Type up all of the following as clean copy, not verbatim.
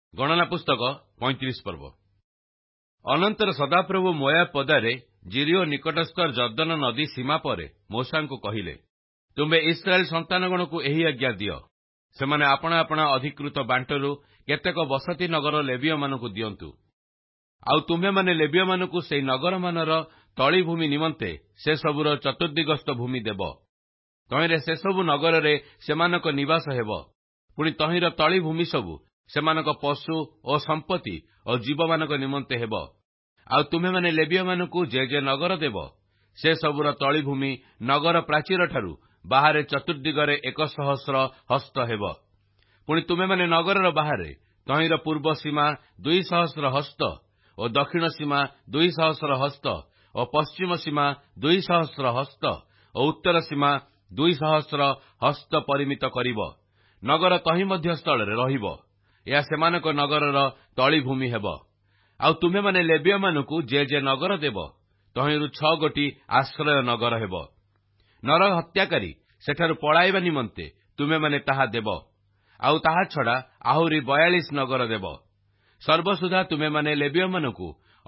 ଗଣନା ପୁସ୍ତକ 35 ପର୍ବ। ଅନନ୍ତର ସଦାପ୍ରଭୁ ମୋୟାବ ପଦାରେ ଜିରିଓ ନିକଟସ୍ଥ ଜର୍ଦ୍ଦନ ନଦୀ ସୀମା ପରେ ମୋଶାଙ୍କୁ କହିଲେ, ତୁମ୍ଭେ ଇସ୍ରାଏଲ ସନ୍ତାନଗଣକୁ ଏହି ଆଜ୍ଞା ଦିଅ, ସେମାନେ ଆପଣା ଆପଣା ଅଧିକୃତ ବାଣ୍ଟରୁ କେତେକ ବସତି ନଗର ଲେବୀୟମାନଙ୍କୁ ଦିଅନ୍ତୁ। ଆଉ ତୁମ୍ଭେମାନେ ଲେବୀୟମାନଙ୍କୁ ସେହି ନଗରମାନର ତଳିଭୂମି ନିମନ୍ତେ ସେସବୁର ଚତୁର୍ଦିଗସ୍ଥ ଭୂମି ଦେବ। ତହିଁରେ ସେସବୁ ନଗରରେ ସେମାନଙ୍କ ନିବାସ ହେବ। ପୁଣି ତହିଁର ତଳିଭୂମି ସବୁ ସେମାନଙ୍କ ପଶୁ ଓ ସମ୍ପତ୍ତି ଓ ଜୀବମାନଙ୍କ ନିମନ୍ତେ ହେବ। ଆଉ ତୁମ୍ଭେମାନେ ଲେବୀୟମାନଙ୍କୁ ଯେ ନଗର ଦେବ, ସେସବୁର ତଳିଭୂମି ନଗର ପ୍ରାଚୀରଠାରୁ ବାହାରେ ଚତୁର୍ଦିଗରେ 100 ହସ୍ତ ହେବ। ପୁଣି ତୁମ୍ଭେମାନେ ନଗରର ବାହାରେ ତହିଁର ପୂର୍ବ ସୀମା 200 ହସ୍ତ ଓ ଦକ୍ଷିଣ ସୀମା 200 ହସ୍ତ ଓ ପଶ୍ଚିମ ସୀମା 200 ହସ୍ତ ଓ ଉତ୍ତର ସୀମା 200 ହସ୍ତ ପରିମିତ କରିବ। ନଗର ତହିଁ ମଧ୍ୟ ସ୍ଥଳରେ ରହିବ। ଏହା ସେମାନଙ୍କ ନଗରର ତଳିଭୂମି ହେବ। ଆଉ ତୁମ୍ଭେମାନେ ଲେବୀୟମାନଙ୍କୁ ଯେ ନଗର ଦେବ, ତହିଁରୁ 6 ଗୋଟି ଆଶ୍ରୟ ନଗର ହେବ। ନର ହତ୍ୟାକାରୀ ସେଠାରୁ ପଳାଇବା ନିମନ୍ତେ ତୁମ୍ଭେମାନେ ତାହା ଦେବ। ଆଉ ତାହା ଛଡା ଆହୁରି 42 ନଗର ଦେବ। ସର୍ବସୁଦ୍ଧା ତୁମ୍ଭେମାନେ ଲେବୀୟମାନଙ୍କୁ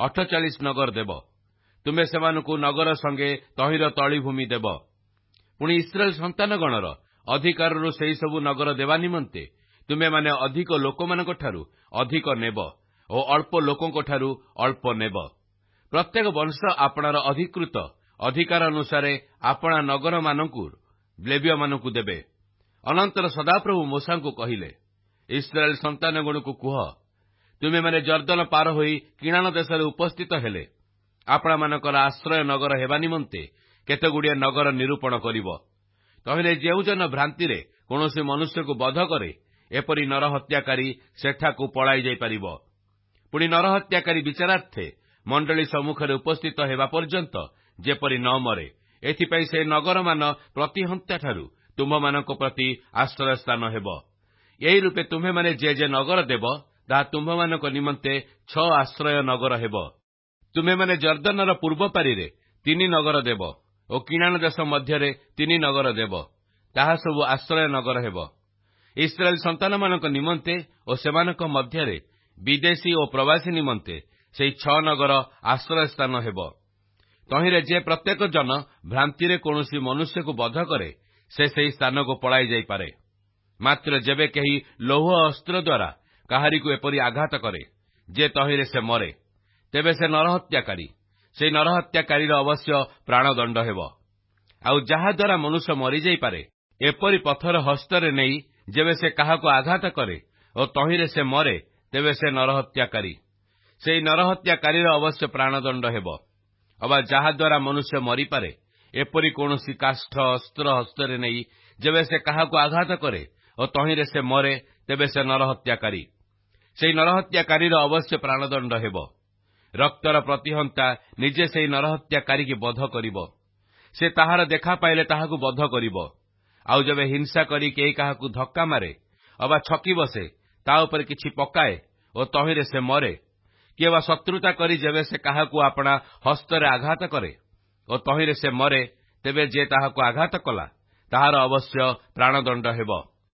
48 ନଗର ଦେବ। ତୁମ୍ଭେ ସେମାନଙ୍କୁ ନଗର ସଙ୍ଗେ ତହିଁର ତଳିଭୂମି ଦେବ। ପୁଣି ଇସ୍ରାଏଲ ସନ୍ତାନଗଣର ଅଧିକାରରୁ ସେହିସବୁ ନଗର ଦେବା ନିମନ୍ତେ ତୁମ୍ଭେମାନେ ଅଧିକ ଲୋକମାନଙ୍କଠାରୁ ଅଧିକ ନେବ ଓ ଅଳ୍ପ ଲୋକଙ୍କଠାରୁ ଅଳ୍ପ ନେବ। ପ୍ରତ୍ୟେକ ବଂଶ ଆପଣାର ଅଧିକୃତ ଅଧିକାର ଅନୁସାରେ ଆପଣା ନଗରମାନଙ୍କୁ ଲେବୀୟମାନଙ୍କୁ ଦେବେ। ଅନନ୍ତର ସଦାପ୍ରଭୁ ମୋଶାଙ୍କୁ କହିଲେ, ଇସ୍ରାଏଲ ସନ୍ତାନଗଣକୁ କୁହ, ତୁମେମାନେ ଜର୍ଦ୍ଦନ ପାର ହୋଇ କିଣାନ ଦେଶରେ ଉପସ୍ଥିତ ହେଲେ ଆପଣମାନଙ୍କର ଆଶ୍ରୟ ନଗର ହେବା ନିମନ୍ତେ କେତେଗୁଡ଼ିଏ ନଗର ନିରୂପଣ କରିବ। ତହିଁରେ ଯେଉଁ ଜନ ଭ୍ରାନ୍ତିରେ କୌଣସି ମନୁଷ୍ୟକୁ ବଧ କରେ, ଏପରି ନରହତ୍ୟାକାରୀ ସେଠାକୁ ପଳାଇ ଯାଇପାରିବ। ପୁଣି ନରହତ୍ୟାକାରୀ ବିଚାରାର୍ଥେ ମଣ୍ଡଳୀ ସମ୍ମୁଖରେ ଉପସ୍ଥିତ ହେବା ପର୍ଯ୍ୟନ୍ତ ଯେପରି ନ ମରେ, ଏଥିପାଇଁ ସେ ନଗରମାନ ପ୍ରତିହନ୍ତାଠାରୁ ତୁମ୍ଭମାନଙ୍କ ପ୍ରତି ଆଶ୍ରୟ ସ୍ଥାନ ହେବ। ଏହି ରୂପେ ତୁମ୍ଭେମାନେ ଯେ ନଗର ଦେବ, ତାହା ତୁମ୍ଭମାନଙ୍କ ନିମନ୍ତେ 6 ଆଶ୍ରୟ ନଗର ହେବ। ତୁମ୍ଭେମାନେ ଜର୍ଦ୍ଦନର ପୂର୍ବ ପାରିରେ 3 ନଗର ଦେବ ଓ କିଣାନ ଦେଶ ମଧ୍ୟରେ 3 ନଗର ଦେବ। ତାହା ସବୁ ଆଶ୍ରୟ ନଗର ହେବ। ଇସ୍ରାଏଲ ସନ୍ତାନମାନଙ୍କ ନିମନ୍ତେ ଓ ସେମାନଙ୍କ ମଧ୍ୟରେ ବିଦେଶୀ ଓ ପ୍ରବାସୀ ନିମନ୍ତେ ସେହି 6 ନଗର ଆଶ୍ରୟ ସ୍ଥାନ ହେବ। ତହିଁରେ ଯେ ପ୍ରତ୍ୟେକ ଜନ ଭ୍ରାନ୍ତିରେ କୌଣସି ମନୁଷ୍ୟକୁ ବଧ କରେ, ସେ ସେହି ସ୍ଥାନକୁ ପଳାଇ ଯାଇପାରେ। ମାତ୍ର ଯେବେ କେହି ଲୌହ ଅସ୍ତ୍ର ଦ୍ୱାରା କାହାରିକୁ ଏପରି ଆଘାତ କରେ ଯେ ତହିଁରେ ସେ ମରେ, ତେବେ ସେ ନରହତ୍ୟାକାରୀ। ସେହି ନରହତ୍ୟାକାରୀର ଅବଶ୍ୟ ପ୍ରାଣଦଣ୍ଡ ହେବ। ଆଉ ଯାହାଦ୍ୱାରା ମନୁଷ୍ୟ ମରିଯାଇପାରେ, ଏପରି ପଥର ହସ୍ତରେ ନେଇ ଯେବେ ସେ କାହାକୁ ଆଘାତ କରେ ଓ ତହିଁରେ ସେ ମରେ, ତେବେ ସେ ନରହତ୍ୟାକାରୀ। ସେହି ନରହତ୍ୟାକାରୀର ଅବଶ୍ୟ ପ୍ରାଣଦଣ୍ଡ ହେବ। ଅବା ଯାହାଦ୍ୱାରା ମନୁଷ୍ୟ ମରିପାରେ, ଏପରି କୌଣସି କାଷ୍ଠ ଅସ୍ତ୍ର ହସ୍ତରେ ନେଇ ଯେବେ ସେ କାହାକୁ ଆଘାତ କରେ ଓ ତହିଁରେ ସେ ମରେ, ତେବେ ସେ ନରହତ୍ୟାକାରୀ। ସେହି ନରହତ୍ୟାକାରୀର ଅବଶ୍ୟ ପ୍ରାଣଦଣ୍ଡ ହେବ। ରକ୍ତର ପ୍ରତିହନ୍ତା ନିଜେ ସେହି ନରହତ୍ୟାକାରୀକି ବଧ କରିବ। ସେ ତାହାର ଦେଖା ପାଇଲେ ତାହାକୁ ବଧ କରିବ। ଆଉ ଯେବେ ହିଂସା କରି କେହି କାହାକୁ ଧକ୍କା ମାରେ ଅବା ଛକି ବସେ, ତା ଉପରେ କିଛି ପକାଏ ଓ ତହିଁରେ ସେ ମରେ, କିଏ ବା ଶତ୍ରୁତା କରି ଯେବେ ସେ କାହାକୁ ଆପଣା ହସ୍ତରେ ଆଘାତ କରେ ଓ ତହିଁରେ ସେ ମରେ, ତେବେ ଯେ ତାହାକୁ ଆଘାତ କଲା, ତାହାର ଅବଶ୍ୟ ପ୍ରାଣଦଣ୍ଡ ହେବ।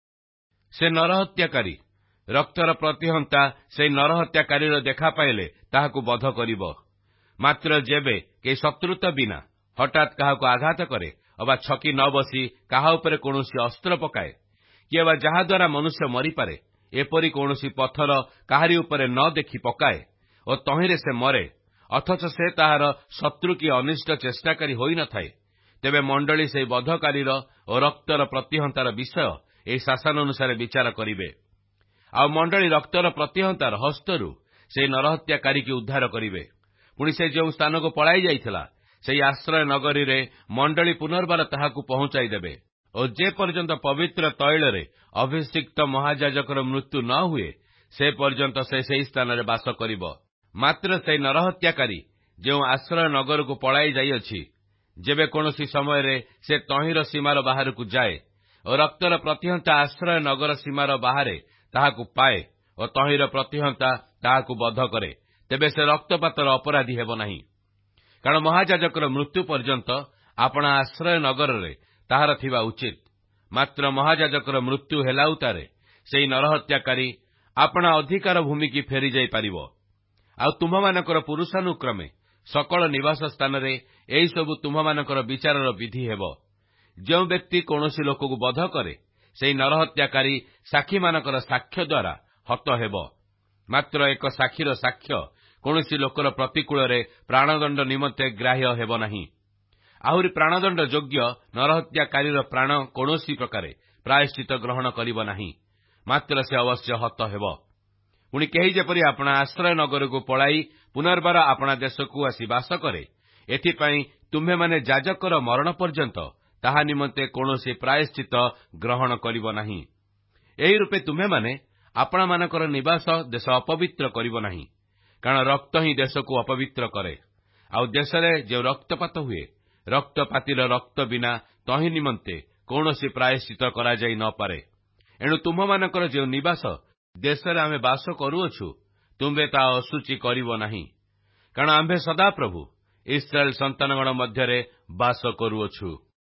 ସେ ନରହତ୍ୟାକାରୀ। ରକ୍ତର ପ୍ରତିହନ୍ତା ସେହି ନରହତ୍ୟାକାରୀର ଦେଖା ପାଇଲେ ତାହାକୁ ବଧ କରିବ। ମାତ୍ର ଯେବେ କେହି ଶତ୍ରୁତା ବିନା ହଠାତ୍ କାହାକୁ ଆଘାତ କରେ ଅବା ଛକି ନ ବସି କାହା ଉପରେ କୌଣସି ଅସ୍ତ୍ର ପକାଏ, କିଏ ବା ଯାହାଦ୍ୱାରା ମନୁଷ୍ୟ ମରିପାରେ, ଏପରି କୌଣସି ପଥର କାହାରି ଉପରେ ନ ଦେଖି ପକାଏ ଓ ତହିଁରେ ସେ ମରେ, ଅଥଚ ସେ ତାହାର ଶତ୍ରୁ କି ଅନିଷ୍ଟ ଚେଷ୍ଟାକାରୀ ହୋଇନଥାଏ, ତେବେ ମଣ୍ଡଳୀ ସେହି ବଧକାରୀର ଓ ରକ୍ତର ପ୍ରତିହନ୍ତାର ବିଷୟ ଏହି ଶାସନ ଅନୁସାରେ ବିଚାର କରିବେ। ଆଉ ମଣ୍ଡଳୀ ରକ୍ତର ପ୍ରତିହନ୍ତାର ହସ୍ତରୁ ସେହି ନରହତ୍ୟାକାରୀକି ଉଦ୍ଧାର କରିବେ। ପୁଣି ସେ ଯେଉଁ ସ୍ଥାନକୁ ପଳାଇ ଯାଇଥିଲା, ସେହି ଆଶ୍ରୟ ନଗରୀରେ ମଣ୍ଡଳୀ ପୁନର୍ବାର ତାହାକୁ ପହଞ୍ଚାଇ ଦେବେ। ଓ ଯେ ପର୍ଯ୍ୟନ୍ତ ପବିତ୍ର ତୈଳରେ ଅଭିଷିକ୍ତ ମହାଯାଜକର ମୃତ୍ୟୁ ନ ହୁଏ, ସେ ପର୍ଯ୍ୟନ୍ତ ସେ ସେହି ସ୍ଥାନରେ ବାସ କରିବ। ମାତ୍ର ସେହି ନରହତ୍ୟାକାରୀ ଯେଉଁ ଆଶ୍ରୟ ନଗରକୁ ପଳାଇ ଯାଇଅଛି, ଯେବେ କୌଣସି ସମୟରେ ସେ ତହିଁର ସୀମାର ବାହାରକୁ ଯାଏ ଓ ରକ୍ତର ପ୍ରତିହନ୍ତା ଆଶ୍ରୟ ନଗର ସୀମାର ବାହାରେ ତାହାକୁ ପାଏ ଓ ତହିଁର ପ୍ରତିହନ୍ତା ତାହାକୁ ବଧ କରେ, ତେବେ ସେ ରକ୍ତପାତର ଅପରାଧୀ ହେବ ନାହିଁ। କାରଣ ମହାଯାଜକର ମୃତ୍ୟୁ ପର୍ଯ୍ୟନ୍ତ ଆପଣା ଆଶ୍ରୟ ନଗରରେ ତାହାର ଥିବା ଉଚିତ। ମାତ୍ର ମହାଯାଜକର ମୃତ୍ୟୁ ହେଲା ଉତ୍ତାରେ ସେହି ନରହତ୍ୟାକାରୀ ଆପଣା ଅଧିକାର ଭୂମିକି ଫେରିଯାଇପାରିବ। ଆଉ ତୁମ୍ଭମାନଙ୍କର ପୁରୁଷାନୁକ୍ରମେ ସକଳ ନିବାସ ସ୍ଥାନରେ ଏହିସବୁ ତୁମ୍ଭମାନଙ୍କର ବିଚାରର ବିଧି ହେବ। ଯେଉଁ ବ୍ୟକ୍ତି କୌଣସି ଲୋକକୁ ବଧ କରେ, ସେହି ନରହତ୍ୟାକାରୀ ସାକ୍ଷୀମାନଙ୍କର ସାକ୍ଷ୍ୟ ଦ୍ୱାରା ହତ ହେବ। ମାତ୍ର ଏକ ସାକ୍ଷୀର ସାକ୍ଷ୍ୟ କୌଣସି ଲୋକର ପ୍ରତିକୂଳରେ ପ୍ରାଣଦଣ୍ଡ ନିମନ୍ତେ ଗ୍ରାହ୍ୟ ହେବ ନାହିଁ। ଆହୁରି ପ୍ରାଣଦଣ୍ଡ ଯୋଗ୍ୟ ନରହତ୍ୟାକାରୀର ପ୍ରାଣ କୌଣସି ପ୍ରକାରେ ପ୍ରାୟଶ୍ଚିତ ଗ୍ରହଣ କରିବ ନାହିଁ, ମାତ୍ର ସେ ଅବଶ୍ୟ ହତ ହେବ। ପୁଣି କେହି ଯେପରି ଆପଣା ଆଶ୍ରୟ ନଗରକୁ ପଳାଇ ପୁନର୍ବାର ଆପଣା ଦେଶକୁ ଆସି ବାସ କରେ, ଏଥିପାଇଁ ତୁମ୍ଭେମାନେ ଯାଜକର ମରଣ ପର୍ଯ୍ୟନ୍ତ ତାହା ନିମନ୍ତେ କୌଣସି ପ୍ରାୟଶ୍ଚିତ ଗ୍ରହଣ କରିବ ନାହିଁ। ଏହି ରୂପେ ତୁମ୍ଭେମାନେ ଆପଣମାନଙ୍କର ନିବାସ ଦେଶ ଅପବିତ୍ର କରିବ ନାହିଁ, କାରଣ ରକ୍ତ ହିଁ ଦେଶକୁ ଅପବିତ୍ର କରେ। ଆଉ ଦେଶରେ ଯେଉଁ ରକ୍ତପାତ ହୁଏ, ରକ୍ତପାତୀର ରକ୍ତ ବିନା ତହିଁ ନିମନ୍ତେ କୌଣସି ପ୍ରାୟଶ୍ଚିତ କରାଯାଇ ନ ପାରେ। ଏଣୁ ତୁମ୍ଭମାନଙ୍କର ଯେଉଁ ନିବାସ ଦେଶରେ ଆମେ ବାସ କରୁଅଛୁ, ତୁମ୍ଭେ ତାହା ଅଶୁଚି କରିବ ନାହିଁ, କାରଣ ଆମ୍ଭେ ସଦାପ୍ରଭୁ ଇସ୍ରାଏଲ ସନ୍ତାନଗଣ ମଧ୍ୟରେ ବାସ କରୁଅଛୁ।